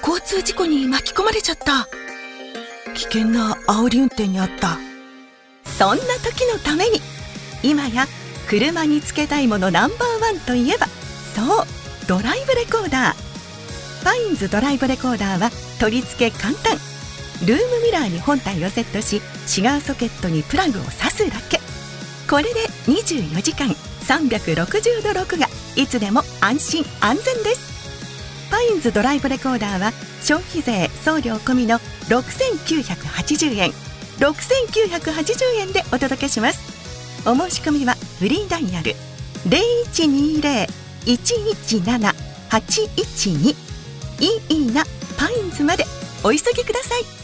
交通事故に巻き込まれちゃった。危険な煽り運転にあった。そんな時のために今や車につけたいものナンバーワンといえば、そう、ドライブレコーダー。ファインズドライブレコーダーは取り付け簡単。ルームミラーに本体をセットし、シガーソケットにプラグを挿すだけ。これで24時間360度録画、いつでも安心安全です。ファインズドライブレコーダーは消費税送料込みの6980円6980円でお届けします。お申し込みはフリーダイヤル 0120-117-812 いいなパインズまでお急ぎください。